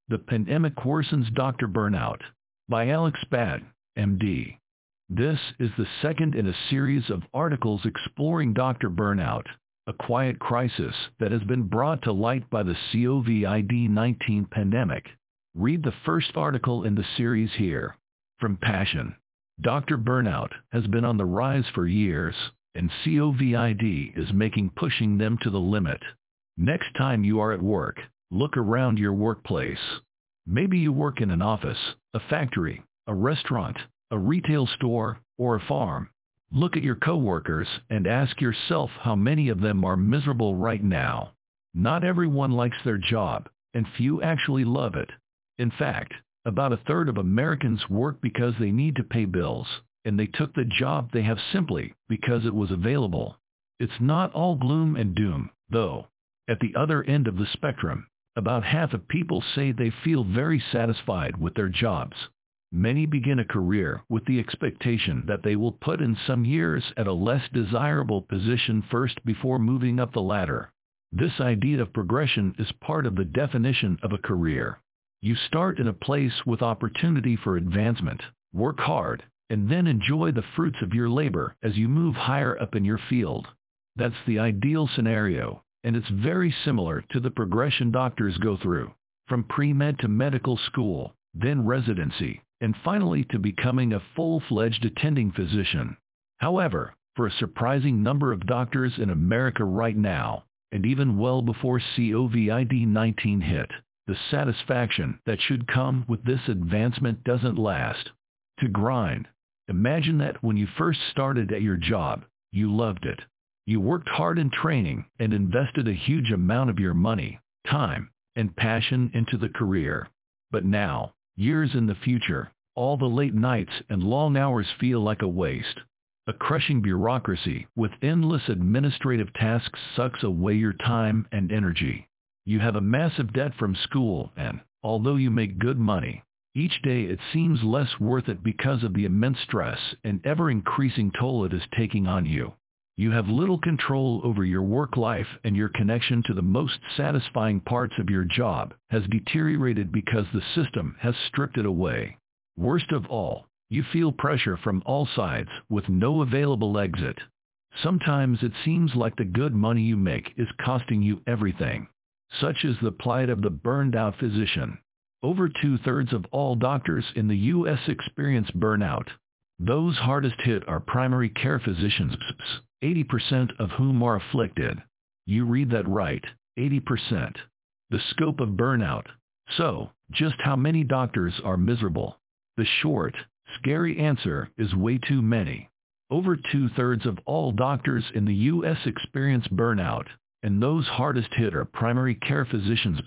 The Pandemic Worsens Doctor Burnout by Alex Bad, MD. This is the second in a series of articles exploring doctor burnout, a quiet crisis that has been brought to light by the COVID-19 pandemic. Read the first article in the series here. From Passion. Doctor burnout has been on the rise for years, and COVID is making pushing them to the limit. Next time you are at work, look around your workplace. Maybe you work in an office, a factory, a restaurant, a retail store, or a farm. Look at your coworkers and ask yourself how many of them are miserable right now. Not everyone likes their job, and few actually love it. In fact, about a third of Americans work because they need to pay bills, and they took the job they have simply because it was available. It's not all gloom and doom, though. At the other end of the spectrum, about half of people say they feel very satisfied with their jobs. Many begin a career with the expectation that they will put in some years at a less desirable position first before moving up the ladder. This idea of progression is part of the definition of a career. You start in a place with opportunity for advancement, work hard, and then enjoy the fruits of your labor as you move higher up in your field. That's the ideal scenario. And it's very similar to the progression doctors go through, from pre-med to medical school, then residency, and finally to becoming a full-fledged attending physician. However, for a surprising number of doctors in America right now, and even well before COVID-19 hit, the satisfaction that should come with this advancement doesn't last. To grind. Imagine that when you first started at your job, you loved it. You worked hard in training and invested a huge amount of your money, time, and passion into the career. But now, years in the future, all the late nights and long hours feel like a waste. A crushing bureaucracy with endless administrative tasks sucks away your time and energy. You have a massive debt from school and, although you make good money, each day it seems less worth it because of the immense stress and ever-increasing toll it is taking on you. You have little control over your work life, and your connection to the most satisfying parts of your job has deteriorated because the system has stripped it away. Worst of all, you feel pressure from all sides with no available exit. Sometimes it seems like the good money you make is costing you everything. Such is the plight of the burned-out physician. Over two-thirds of all doctors in the U.S. experience burnout. Those hardest hit are primary care physicians, 80% of whom are afflicted. You read that right, 80%. The scope of burnout. So, just how many doctors are miserable? The short, scary answer is way too many. Over two-thirds of all doctors in the U.S. experience burnout, and those hardest hit are primary care physicians,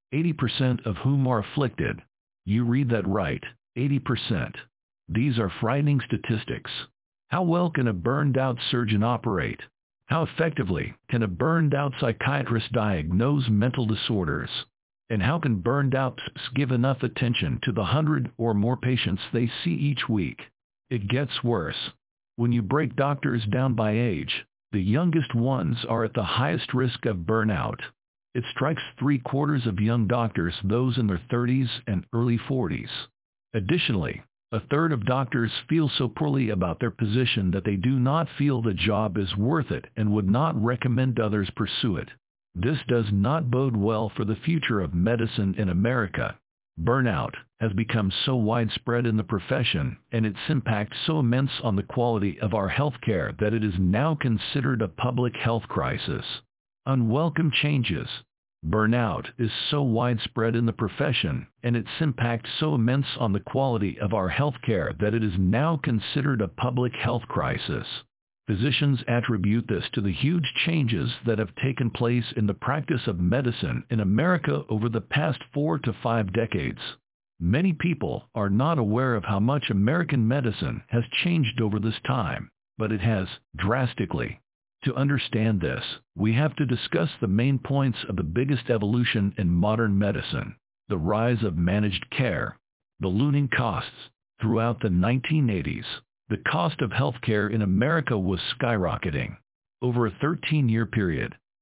80% of whom are afflicted. You read that right, 80%. These are frightening statistics. How well can a burned-out surgeon operate? How effectively can a burned-out psychiatrist diagnose mental disorders? And how can burned-out PSs give enough attention to the 100 or more patients they see each week? It gets worse. When you break doctors down by age, the youngest ones are at the highest risk of burnout. It strikes three-quarters of young doctors, those in their 30s and early 40s. Additionally, a third of doctors feel so poorly about their position that they do not feel the job is worth it and would not recommend others pursue it. This does not bode well for the future of medicine in America. Burnout has become so widespread in the profession, and its impact so immense on the quality of our healthcare that it is now considered a public health crisis. Unwelcome changes. Burnout is so widespread in the profession, and its impact so immense on the quality of our healthcare that it is now considered a public health crisis. Physicians attribute this to the huge changes that have taken place in the practice of medicine in America over the past 4 to 5 decades. Many people are not aware of how much American medicine has changed over this time, but it has, drastically. To understand this, we have to discuss the main points of the biggest evolution in modern medicine: the rise of managed care, the looming costs. Throughout the 1980s, the cost of healthcare in America was skyrocketing. Over a 13-year period,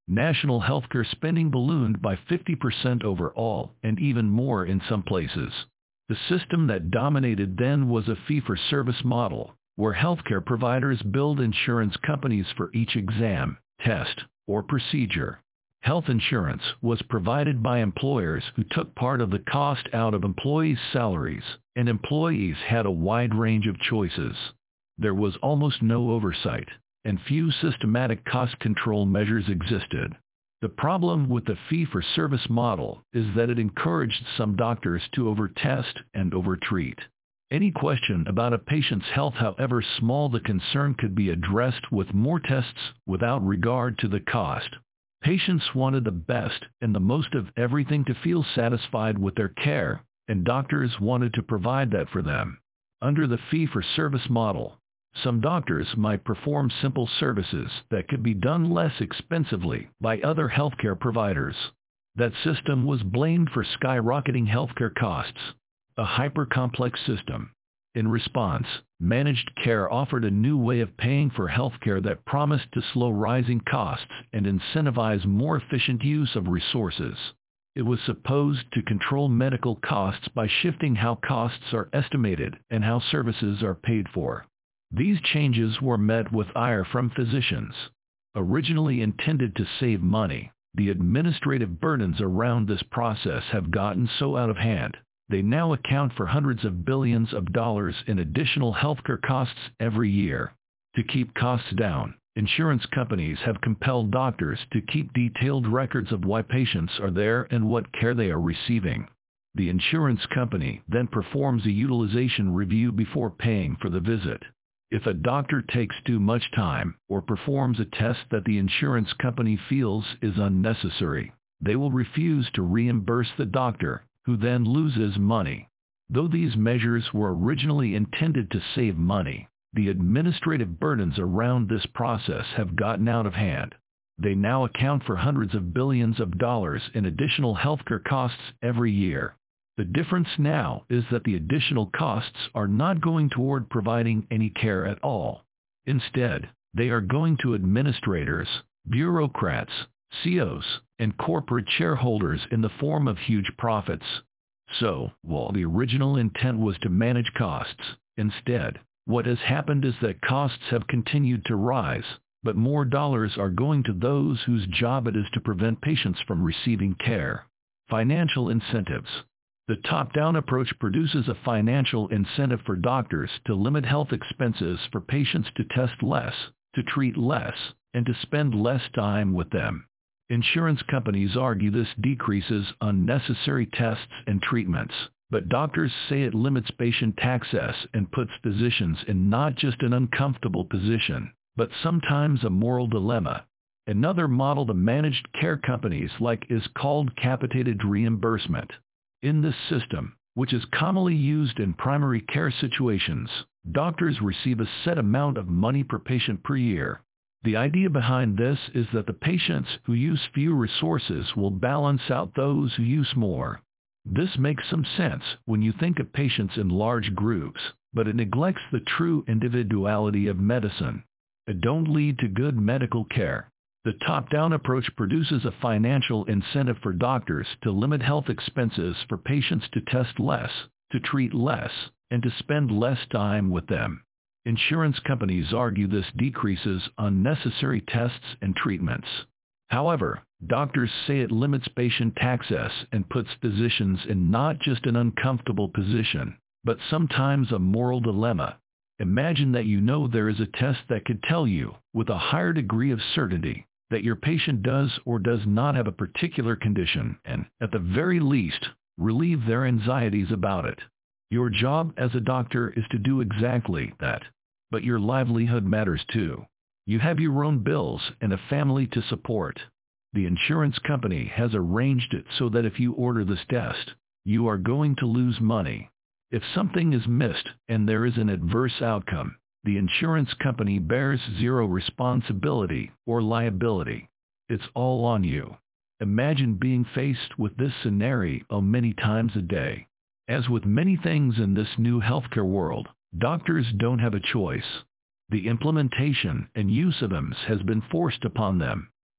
National healthcare spending ballooned by 50% overall, and even more in some places. The system that dominated then was a fee-for-service model, where healthcare providers billed insurance companies for each exam, test, or procedure. Health insurance was provided by employers who took part of the cost out of employees' salaries, and employees had a wide range of choices. There was almost no oversight, and few systematic cost control measures existed. The problem with the fee-for-service model is that it encouraged some doctors to over-test and over-treat. Any question about a patient's health, however small the concern, could be addressed with more tests without regard to the cost. Patients wanted the best and the most of everything to feel satisfied with their care, and doctors wanted to provide that for them. Under the fee-for-service model, some doctors might perform simple services that could be done less expensively by other healthcare providers. That system was blamed for skyrocketing healthcare costs, a hyper-complex system. In response, managed care offered a new way of paying for healthcare that promised to slow rising costs and incentivize more efficient use of resources. It was supposed to control medical costs by shifting how costs are estimated and how services are paid for. These changes were met with ire from physicians. Originally intended to save money, the administrative burdens around this process have gotten so out of hand. They now account for hundreds of billions of dollars in additional healthcare costs every year. To keep costs down, insurance companies have compelled doctors to keep detailed records of why patients are there and what care they are receiving. The insurance company then performs a utilization review before paying for the visit. If a doctor takes too much time or performs a test that the insurance company feels is unnecessary, they will refuse to reimburse the doctor, who then loses money. Though these measures were originally intended to save money, the administrative burdens around this process have gotten out of hand. They now account for hundreds of billions of dollars in additional healthcare costs every year. The difference now is that the additional costs are not going toward providing any care at all. Instead, they are going to administrators, bureaucrats, CEOs, and corporate shareholders in the form of huge profits. So, while the original intent was to manage costs, instead, what has happened is that costs have continued to rise, but more dollars are going to those whose job it is to prevent patients from receiving care. Financial incentives. The top-down approach produces a financial incentive for doctors to limit health expenses for patients, to test less, to treat less, and to spend less time with them. Insurance companies argue this decreases unnecessary tests and treatments, but doctors say it limits patient access and puts physicians in not just an uncomfortable position, but sometimes a moral dilemma. Another model the managed care companies like is called capitated reimbursement. In this system, which is commonly used in primary care situations, doctors receive a set amount of money per patient per year. The idea behind this is that the patients who use few resources will balance out those who use more. This makes some sense when you think of patients in large groups, but it neglects the true individuality of medicine. It don't lead to good medical care. The top-down approach produces a financial incentive for doctors to limit health expenses for patients, to test less, to treat less, and to spend less time with them. Insurance companies argue this decreases unnecessary tests and treatments. However, doctors say it limits patient access and puts physicians in not just an uncomfortable position, but sometimes a moral dilemma. Imagine that you know there is a test that could tell you, with a higher degree of certainty, that your patient does or does not have a particular condition and, at the very least, relieve their anxieties about it. Your job as a doctor is to do exactly that. But your livelihood matters too. You have your own bills and a family to support. The insurance company has arranged it so that if you order this test, you are going to lose money. If something is missed and there is an adverse outcome, the insurance company bears zero responsibility or liability. It's all on you. Imagine being faced with this scenario many times a day. As with many things in this new healthcare world, doctors don't have a choice. The implementation and use of them has been forced upon them.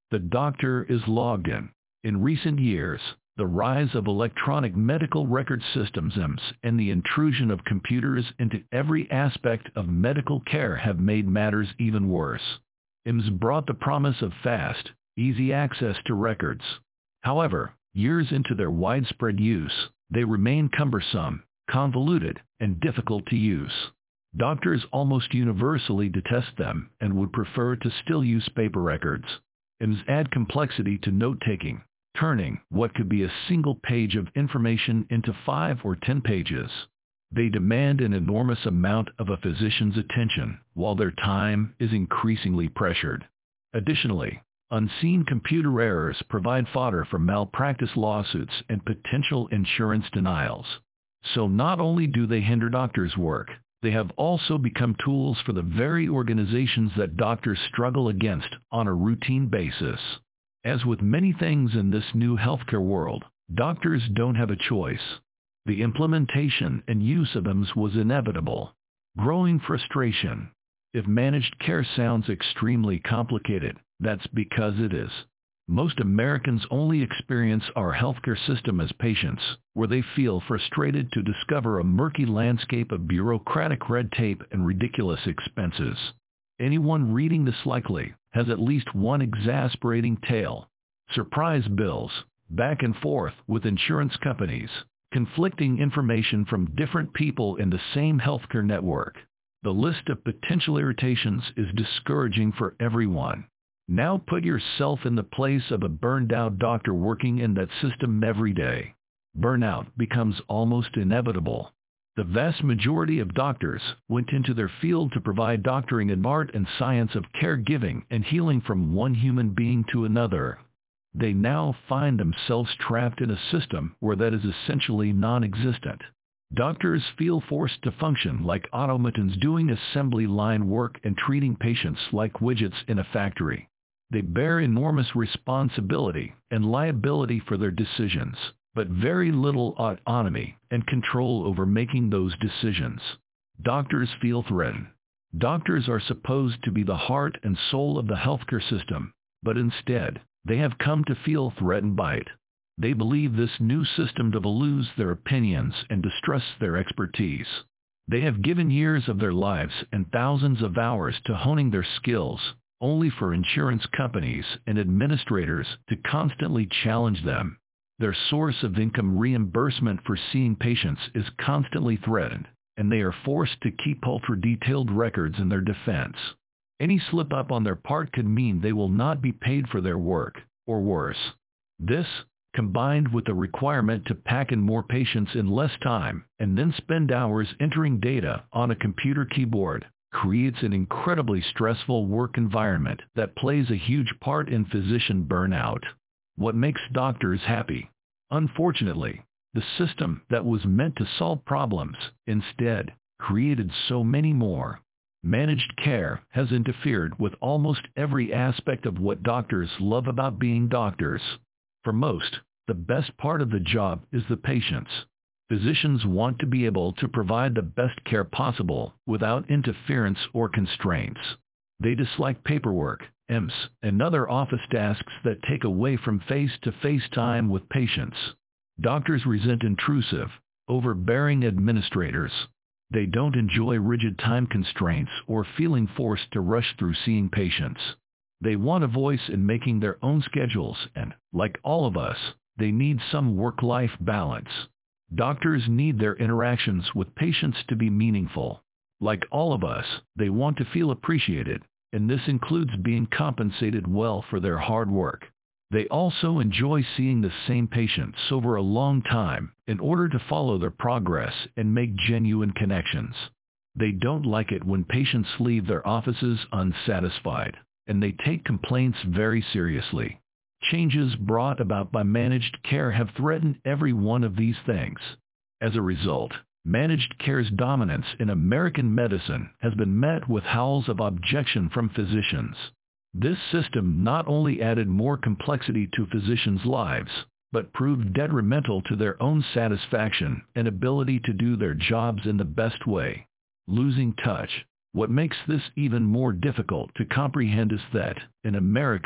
The doctor is logged in. In recent years, the rise of electronic medical record systems (EMS) and the intrusion of computers into every aspect of medical care have made matters even worse. EMS brought the promise of fast, easy access to records. However, years into their widespread use, they remain cumbersome, convoluted, and difficult to use. Doctors almost universally detest them and would prefer to still use paper records. EMS add complexity to note-taking, turning what could be a single page of information into 5 or 10 pages. They demand an enormous amount of a physician's attention, while their time is increasingly pressured. Additionally, unseen computer errors provide fodder for malpractice lawsuits and potential insurance denials. So not only do they hinder doctors' work, they have also become tools for the very organizations that doctors struggle against on a routine basis. As with many things in this new healthcare world, doctors don't have a choice. The implementation and use of them was inevitable. Growing frustration. If managed care sounds extremely complicated, that's because it is. Most Americans only experience our healthcare system as patients, where they feel frustrated to discover a murky landscape of bureaucratic red tape and ridiculous expenses. Anyone reading this likely has at least one exasperating tale. Surprise bills, back and forth with insurance companies, conflicting information from different people in the same healthcare network. The list of potential irritations is discouraging for everyone. Now put yourself in the place of a burned-out doctor working in that system every day. Burnout becomes almost inevitable. The vast majority of doctors went into their field to provide doctoring and art and science of caregiving and healing from one human being to another. They now find themselves trapped in a system where that is essentially non-existent. Doctors feel forced to function like automatons doing assembly line work and treating patients like widgets in a factory. They bear enormous responsibility and liability for their decisions, but very little autonomy and control over making those decisions. Doctors feel threatened. Doctors are supposed to be the heart and soul of the healthcare system, but instead, they have come to feel threatened by it. They believe this new system devalues their opinions and distrusts their expertise. They have given years of their lives and thousands of hours to honing their skills, only for insurance companies and administrators to constantly challenge them. Their source of income reimbursement for seeing patients is constantly threatened, and they are forced to keep ultra-detailed records in their defense. Any slip-up on their part could mean they will not be paid for their work, or worse. This, combined with the requirement to pack in more patients in less time and then spend hours entering data on a computer keyboard, creates an incredibly stressful work environment that plays a huge part in physician burnout. What makes doctors happy? Unfortunately, the system that was meant to solve problems, instead, created so many more. Managed care has interfered with almost every aspect of what doctors love about being doctors. For most, the best part of the job is the patients. Physicians want to be able to provide the best care possible without interference or constraints. They dislike paperwork, EMS, and other office tasks that take away from face-to-face time with patients. Doctors resent intrusive, overbearing administrators. They don't enjoy rigid time constraints or feeling forced to rush through seeing patients. They want a voice in making their own schedules and, like all of us, they need some work-life balance. Doctors need their interactions with patients to be meaningful. Like all of us, they want to feel appreciated, and this includes being compensated well for their hard work. They also enjoy seeing the same patients over a long time in order to follow their progress and make genuine connections. They don't like it when patients leave their offices unsatisfied, and they take complaints very seriously. Changes brought about by managed care have threatened every one of these things. As a result, managed care's dominance in American medicine has been met with howls of objection from physicians. This system not only added more complexity to physicians' lives, but proved detrimental to their own satisfaction and ability to do their jobs in the best way. Losing touch. What makes this even more difficult to comprehend is that, in America,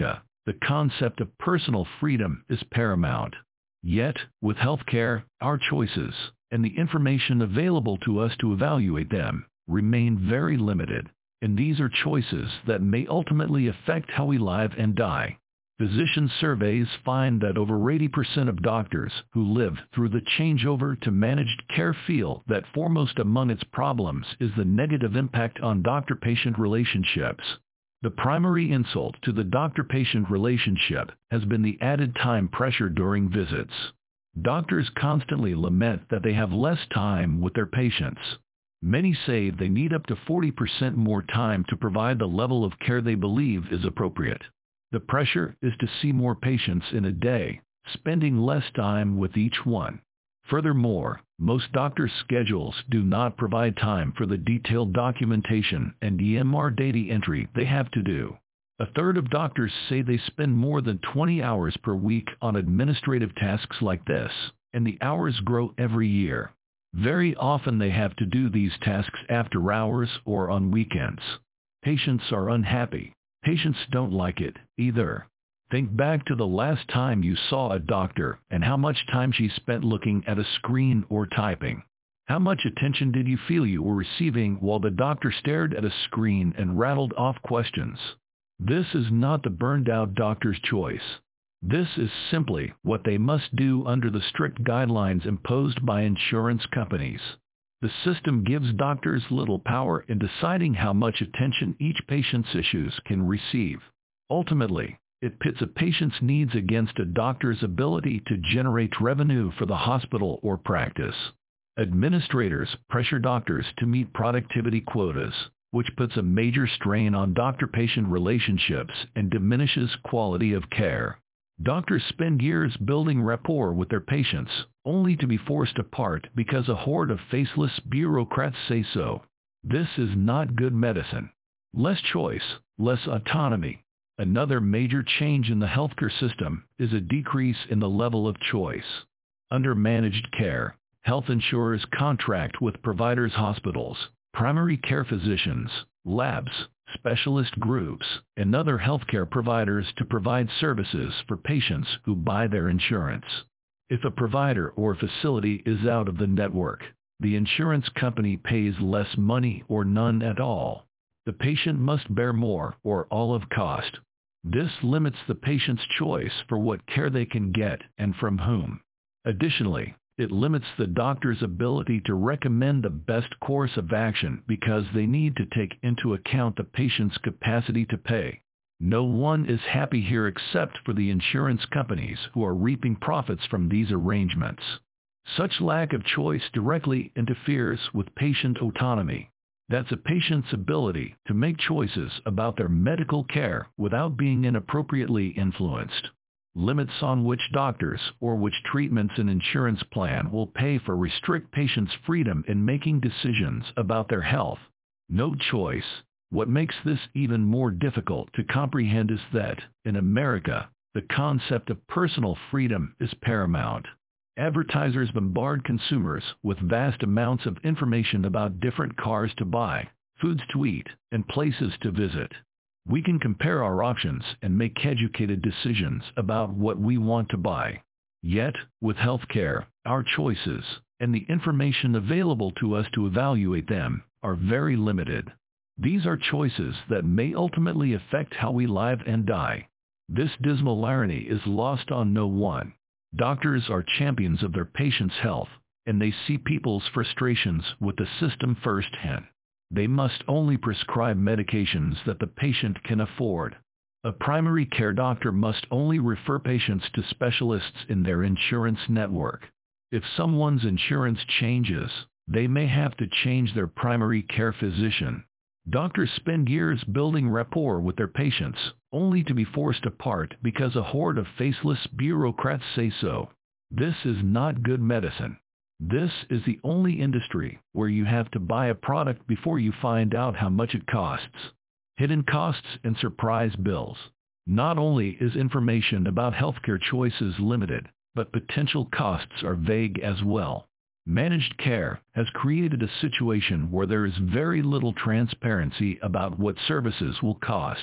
The concept of personal freedom is paramount. Yet, with healthcare, our choices, and the information available to us to evaluate them, remain very limited. And these are choices that may ultimately affect how we live and die. Physician surveys find that over 80% of doctors who live through the changeover to managed care feel that foremost among its problems is the negative impact on doctor-patient relationships. The primary insult to the doctor-patient relationship has been the added time pressure during visits. Doctors constantly lament that they have less time with their patients. Many say they need up to 40% more time to provide the level of care they believe is appropriate. The pressure is to see more patients in a day, spending less time with each one. Furthermore, most doctors' schedules do not provide time for the detailed documentation and EMR data entry they have to do. A third of doctors say they spend more than 20 hours per week on administrative tasks like this, and the hours grow every year. Very often they have to do these tasks after hours or on weekends. Patients are unhappy. Patients don't like it, either. Think back to the last time you saw a doctor and how much time she spent looking at a screen or typing. How much attention did you feel you were receiving while the doctor stared at a screen and rattled off questions? This is not the burned-out doctor's choice. This is simply what they must do under the strict guidelines imposed by insurance companies. The system gives doctors little power in deciding how much attention each patient's issues can receive. Ultimately, it pits a patient's needs against a doctor's ability to generate revenue for the hospital or practice. Administrators pressure doctors to meet productivity quotas, which puts a major strain on doctor-patient relationships and diminishes quality of care. Doctors spend years building rapport with their patients, only to be forced apart because a horde of faceless bureaucrats say so. This is not good medicine. Less choice, less autonomy. Another major change in the healthcare system is a decrease in the level of choice. Under managed care, health insurers contract with providers, hospitals, primary care physicians, labs, specialist groups, and other healthcare providers to provide services for patients who buy their insurance. If a provider or facility is out of the network, the insurance company pays less money or none at all. The patient must bear more or all of cost. This limits the patient's choice for what care they can get and from whom. Additionally, it limits the doctor's ability to recommend the best course of action because they need to take into account the patient's capacity to pay. No one is happy here except for the insurance companies who are reaping profits from these arrangements. Such lack of choice directly interferes with patient autonomy. That's a patient's ability to make choices about their medical care without being inappropriately influenced. Limits on which doctors or which treatments an insurance plan will pay for restrict patients' freedom in making decisions about their health. No choice. What makes this even more difficult to comprehend is that, in America, the concept of personal freedom is paramount. Advertisers bombard consumers with vast amounts of information about different cars to buy, foods to eat, and places to visit. We can compare our options and make educated decisions about what we want to buy. Yet, with healthcare, our choices, and the information available to us to evaluate them, are very limited. These are choices that may ultimately affect how we live and die. This dismal irony is lost on no one. Doctors are champions of their patients' health, and they see people's frustrations with the system firsthand. They must only prescribe medications that the patient can afford. A primary care doctor must only refer patients to specialists in their insurance network. If someone's insurance changes, they may have to change their primary care physician. Doctors spend years building rapport with their patients, only to be forced apart because a horde of faceless bureaucrats say so. This is not good medicine. This is the only industry where you have to buy a product before you find out how much it costs. Hidden costs and surprise bills. Not only is information about healthcare choices limited, but potential costs are vague as well. Managed care has created a situation where there is very little transparency about what services will cost.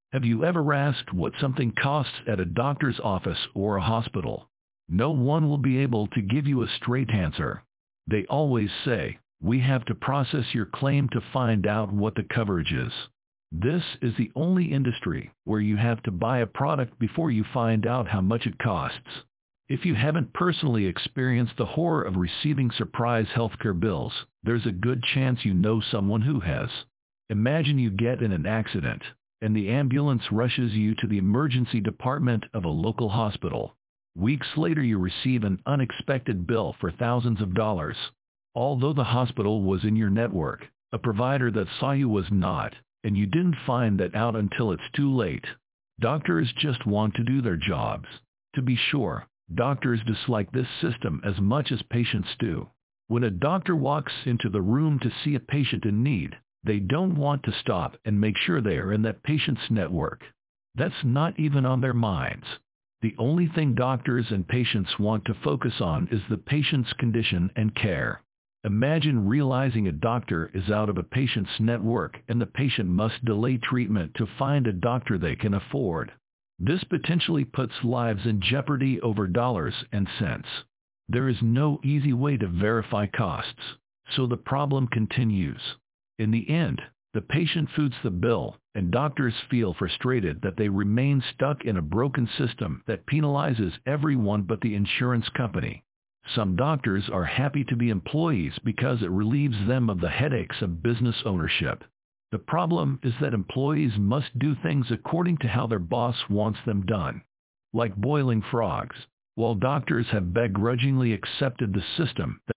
Have you ever asked what something costs at a doctor's office or a hospital? No one will be able to give you a straight answer. They always say, "We have to process your claim to find out what the coverage is." This is the only industry where you have to buy a product before you find out how much it costs. If you haven't personally experienced the horror of receiving surprise healthcare bills, there's a good chance you know someone who has. Imagine you get in an accident, and the ambulance rushes you to the emergency department of a local hospital. Weeks later you receive an unexpected bill for thousands of dollars. Although the hospital was in your network, a provider that saw you was not, and you didn't find that out until it's too late. Doctors just want to do their jobs. To be sure, doctors dislike this system as much as patients do. When a doctor walks into the room to see a patient in need, they don't want to stop and make sure they are in that patient's network. That's not even on their minds. The only thing doctors and patients want to focus on is the patient's condition and care. Imagine realizing a doctor is out of a patient's network and the patient must delay treatment to find a doctor they can afford. This potentially puts lives in jeopardy over dollars and cents. There is no easy way to verify costs, so the problem continues. In the end, the patient foots the bill, and doctors feel frustrated that they remain stuck in a broken system that penalizes everyone but the insurance company. Some doctors are happy to be employees because it relieves them of the headaches of business ownership. The problem is that employees must do things according to how their boss wants them done. Like boiling frogs, while doctors have begrudgingly accepted the system